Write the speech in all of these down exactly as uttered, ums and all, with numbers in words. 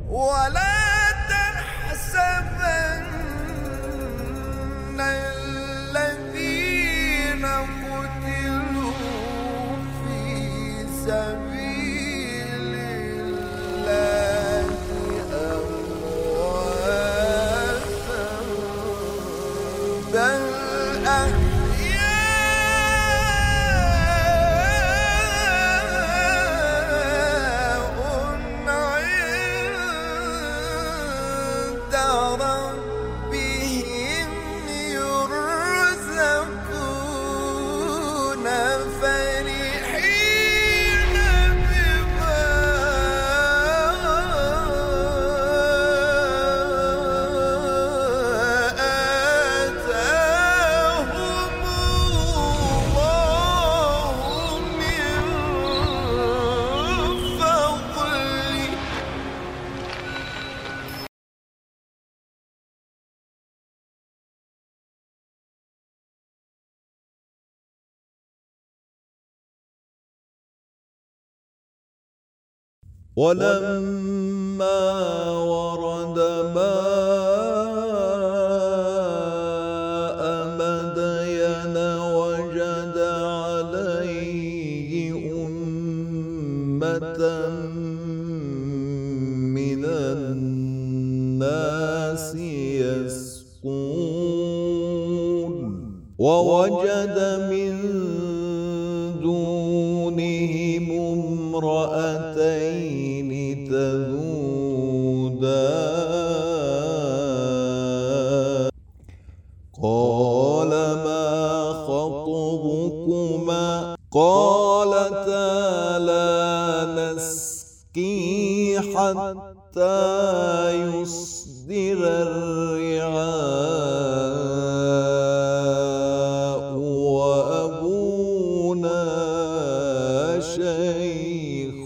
ولا تحسبن الذين قتلوا في سبيل الله أمواتا بل ولما ورد ماء مدين وجد عليه أمة من الناس يسقون ووجد من دونهم امرأتين تذودان قال ما خطبكما قالتا لا نسقي حتى يصدر الرعاء وأبونا شيخ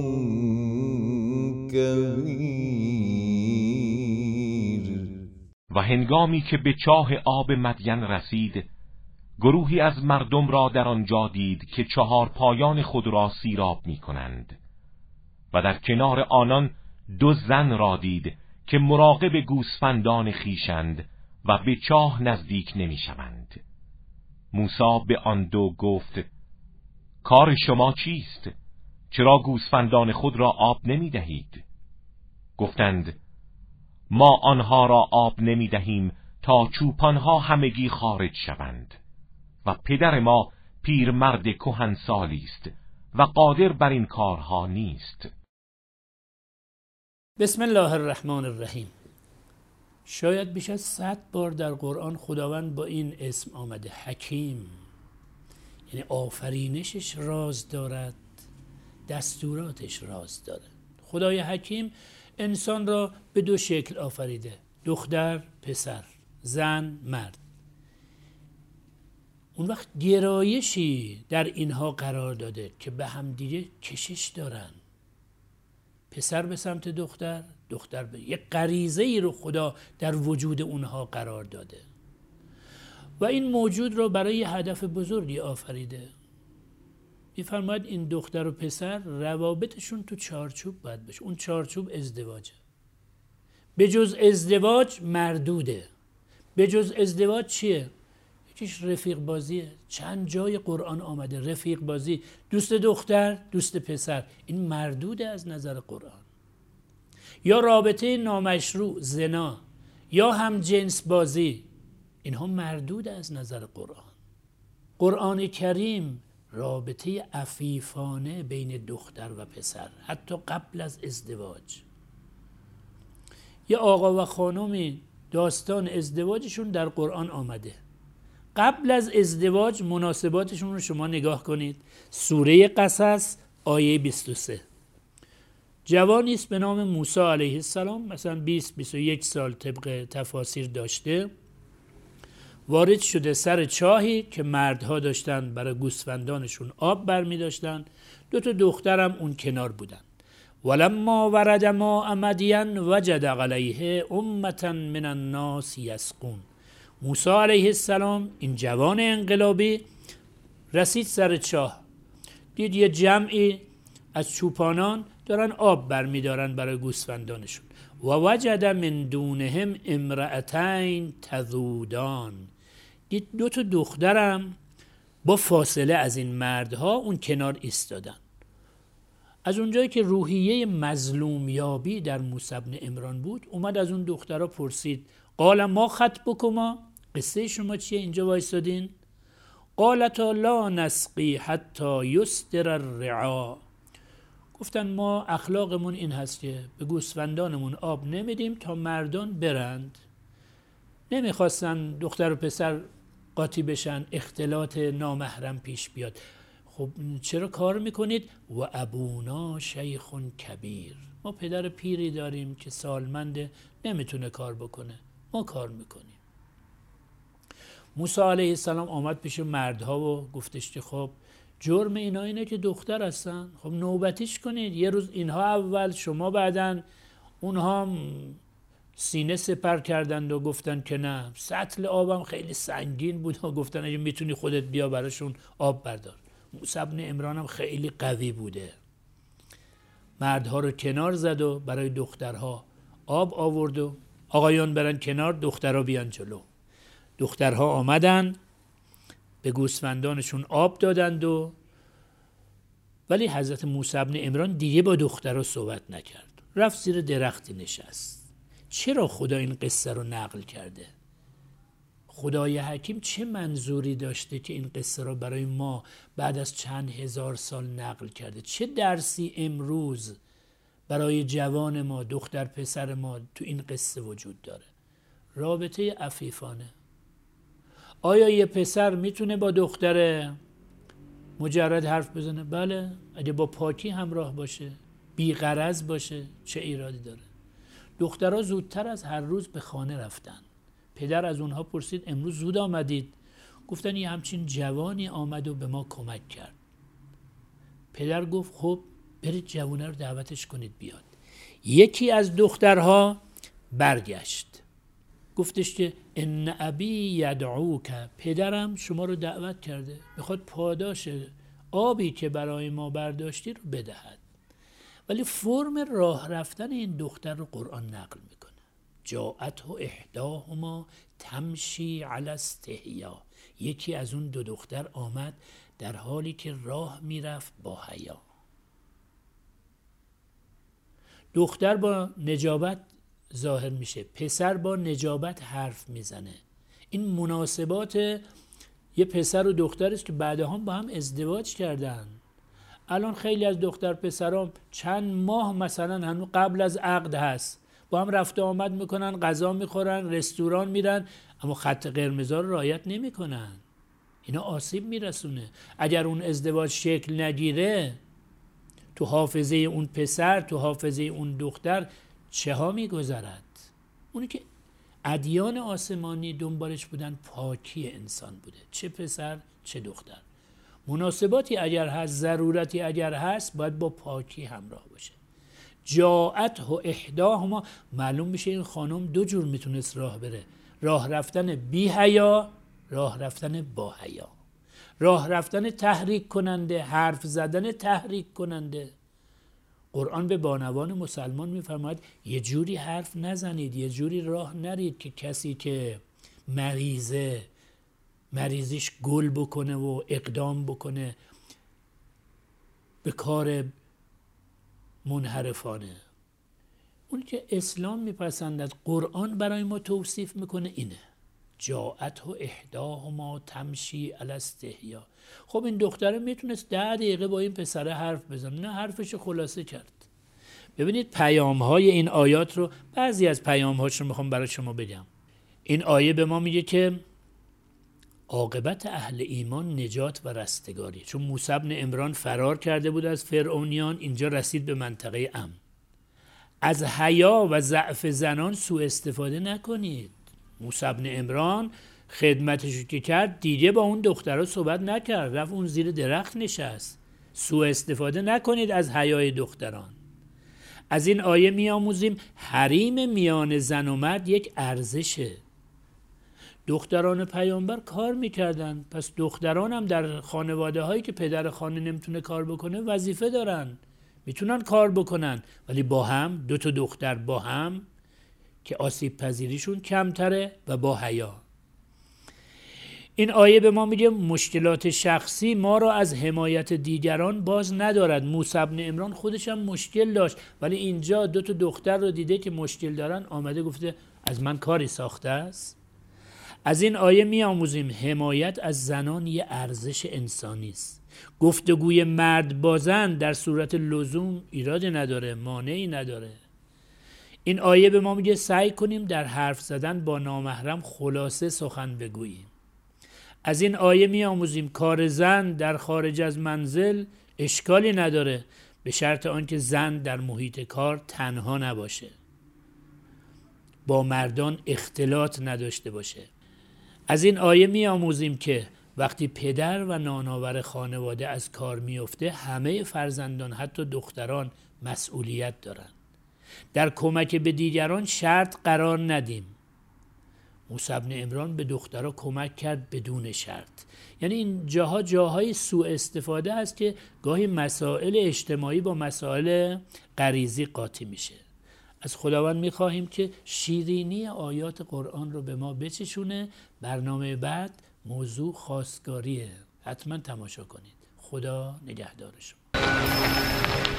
كبير. و هنگامی که به چاه آب مدین رسید، گروهی از مردم را در آنجا دید که چهار پایان خود را سیراب می کنند و در کنار آنان دو زن را دید که مراقب گوسفندان خیشند و به چاه نزدیک نمی شوند. موسی به آن دو گفت: کار شما چیست؟ چرا گوسفندان خود را آب نمی دهید؟ گفتند: ما آنها را آب نمی دهیم تا چوپانها همگی خارج شوند و پدر ما پیرمرد کهنسالی است و قادر بر این کارها نیست. بسم الله الرحمن الرحیم. شاید بیش از صد بار در قرآن خداوند با این اسم آمده، حکیم. یعنی آفرینشش راز دارد، دستوراتش راز دارد. خدای حکیم انسان را به دو شکل آفریده: دختر، پسر، زن، مرد. اون وقت گرایشی در اینها قرار داده که به هم دیگه کشش دارن. پسر به سمت دختر، دختر به یک غریزه ای رو خدا در وجود اونها قرار داده و این موجود رو برای هدف بزرگی آفریده. می‌فرماید این دختر و پسر روابطشون تو چارچوب باید بشه. اون چارچوب ازدواجه. به جز ازدواج مردوده. به جز ازدواج چیه؟ یکیش رفیق بازیه. چند جای قرآن آمده رفیق بازی، دوست دختر، دوست پسر. این مردوده از نظر قرآن. یا رابطه نامشروع، زنا، یا هم جنس بازی، اینها مردود از نظر قرآن. قرآن کریم رابطه عفیفانه بین دختر و پسر، حتی قبل از ازدواج. یه آقا و خانمی داستان ازدواجشون در قرآن آمده. قبل از ازدواج مناسباتشون رو شما نگاه کنید. سوره قصص آیه بیست و سه. جوانی است به نام موسی علیه السلام، مثلا بیست بیست و یک سال طبق تفاسیر داشته، وارد شده سر چاهی که مردها داشتن برای گوسفندانشون آب برمی داشتن. دو تا دخترم اون کنار بودن. ولما ورد ماء مدین وجد علیه امة من الناس یسقون. موسی علیه السلام، این جوان انقلابی، رسید سر چاه، دید یه جمعی از چوپانان دارن آب برمیدارن برای گوسفندانشون. و وجد من دونهم امرأتین تذودان، دید دو تا دخترم با فاصله از این مردها اون کنار ایستادن. از اونجایی که روحیه مظلومیابی در موسی بن عمران بود، اومد از اون دخترها پرسید قال ما خطبکما، قصه شما چیه اینجا وایستادین؟ قالتا لا نسقی حتی یصدر الرعا، گفتن ما اخلاقمون این هست که به گوسفندانمون آب نمیدیم تا مردان برند. نمیخواستن دختر و پسر قاطی بشن، اختلاط نامحرم پیش بیاد. خب چرا کار میکنید؟ و ابونا شیخ کبیر، ما پدر پیری داریم که سالمنده، نمیتونه کار بکنه، ما کار میکنیم. موسی علیه السلام آمد پیش مردها و گفتش که خب جرم اینا اینه که دختر هستن، خب نوبتیش کنید، یه روز اینها اول شما بعدن. اونها سینه سپر کردند و گفتن که نه، سطل آبم خیلی سنگین بود و گفتن اگه میتونی خودت بیا براشون آب بردار. موسی بن عمران هم خیلی قوی بوده، مردها رو کنار زد و برای دخترها آب آورد و آقایان برن کنار، دخترها بیان جلو. دخترها آمدن به گوسفندانشون آب دادند و ولی حضرت موسی بن عمران دیگه با دخترها صحبت نکرد، رفت زیر درختی نشست. چرا خدا این قصه رو نقل کرده؟ خدای حکیم چه منظوری داشته که این قصه رو برای ما بعد از چند هزار سال نقل کرده؟ چه درسی امروز برای جوان ما، دختر پسر ما تو این قصه وجود داره؟ رابطه عفیفانه. آیا یه پسر میتونه با دختر مجرد حرف بزنه؟ بله، اگه با پاکی همراه باشه، بی غرض باشه، چه ایرادی داره؟ دخترها زودتر از هر روز به خانه رفتن. پدر از اونها پرسید امروز زود آمدید؟ گفتن یه همچین جوانی آمد و به ما کمک کرد. پدر گفت خب برید جوانه رو دعوتش کنید بیاد. یکی از دخترها برگشت گفتش که ان ابی یدعوک، پدرم شما رو دعوت کرده، میخواد پاداش آبی که برای ما برداشتی رو بدهد. ولی فرم راه رفتن این دختر رو قرآن نقل میکنه. جاءته احداهما تمشی علی استحیا، یکی از اون دو دختر آمد در حالی که راه میرفت با حیا. دختر با نجابت ظاهر میشه، پسر با نجابت حرف میزنه. این مناسبات یه پسر و دختر است که بعدها با هم ازدواج کردن. الان خیلی از دختر پسرام چند ماه مثلا هنوز قبل از عقد هست، با هم رفت و آمد میکنن، غذا میخورن، رستوران میرن، اما خط قرمزا رو رعایت نمیکنن. اینا آسیب میرسونه. اگر اون ازدواج شکل نگیره تو حافظه اون پسر، تو حافظه اون دختر چه ها میگذرد؟ اونی که ادیان آسمانی دنبالش بودن پاکی انسان بوده، چه پسر چه دختر. مناسباتی اگر هست، ضرورتی اگر هست، باید با پاکی همراه باشه. جاءته احداهما، معلوم میشه این خانم دو جور میتونست راه بره، راه رفتن بی حیا، راه رفتن با حیا. راه رفتن تحریک کننده، حرف زدن تحریک کننده. قرآن به بانوان مسلمان میفرماید یه جوری حرف نزنید، یه جوری راه نرید که کسی که مریضه مریضیش گل بکنه و اقدام بکنه به کار منحرفانه. اون که اسلام میپسندد، قرآن برای ما توصیف میکنه اینه. جاءته احداهما تمشی علی استحیا. خب این دختره میتونست ده دقیقه با این پسره حرف بزنه، نه، حرفش خلاصه کرد. ببینید پیام های این آیات رو، بعضی از پیام هاش رو میخوام برای شما بگم. این آیه به ما میگه که عاقبت اهل ایمان نجات و رستگاری. چون موسی بن عمران فرار کرده بود از فرعونیان، اینجا رسید به منطقه امن. از حیا و ضعف زنان سوء استفاده نکنید. موسی بن عمران خدمتشو که کرد دیگه با اون دخترها صحبت نکرد، رفت اون زیر درخت نشست. سوء استفاده نکنید از حیای دختران. از این آیه میآموزیم حریم میان زن و مرد یک ارزشه. دختران پیامبر کار میکردن، پس دختران هم در خانواده هایی که پدر خانه نمیتونه کار بکنه وظیفه دارن. میتونن کار بکنن، ولی با هم، دو تا دختر با هم که آسیب پذیریشون کمتره و با حیا. این آیه به ما میگه مشکلات شخصی ما را از حمایت دیگران باز ندارد. موسی بن عمران خودش هم مشکل داشت، ولی اینجا دو تا دختر رو دیده که مشکل دارن، آمده گفته از من کاری ساخته است. از این آیه می آموزیم حمایت از زنان یه ارزش انسانی است. گفتگوی مرد با زن در صورت لزوم ایرادی نداره، مانعی نداره. این آیه به ما میگه سعی کنیم در حرف زدن با نامحرم خلاصه سخن بگوییم. از این آیه می آموزیم کار زن در خارج از منزل اشکالی نداره، به شرط آنکه زن در محیط کار تنها نباشه، با مردان اختلاط نداشته باشه. از این آیه می آموزیم که وقتی پدر و نانآور خانواده از کار میفته، همه فرزندان حتی دختران مسئولیت دارن. در کمک به دیگران شرط قرار ندیم. موسی بن عمران به دخترها کمک کرد بدون شرط. یعنی این جاها جاهای سوء استفاده است که گاهی مسائل اجتماعی با مسائل غریزی قاطی میشه. از خداوند میخواهیم که شیرینی آیات قرآن رو به ما بچشونه. برنامه بعد موضوع خواستگاریه، حتما تماشا کنید. خدا نگهدار شما.